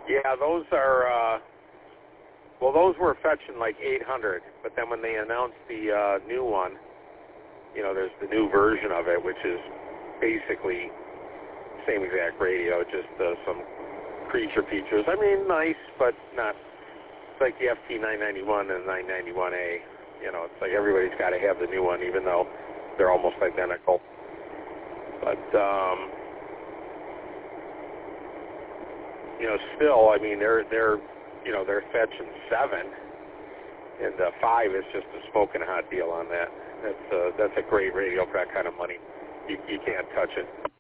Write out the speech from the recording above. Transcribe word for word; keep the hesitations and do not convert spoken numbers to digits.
Yeah, those are, uh, well, those were fetching like eight hundred, but then when they announced the uh, new one, you know, there's the new version of it, which is basically same exact radio, just uh, some creature features. I mean, nice, but not. It's like the F T nine ninety-one and nine ninety-one A. You know, it's like everybody's got to have the new one, even though they're almost identical. But, um, you know, still, I mean, they're, they're, you know, they're fetching seven, and uh, five is just a smoking hot deal on that. That's, uh, that's a great radio for that kind of money. You, you can't touch it.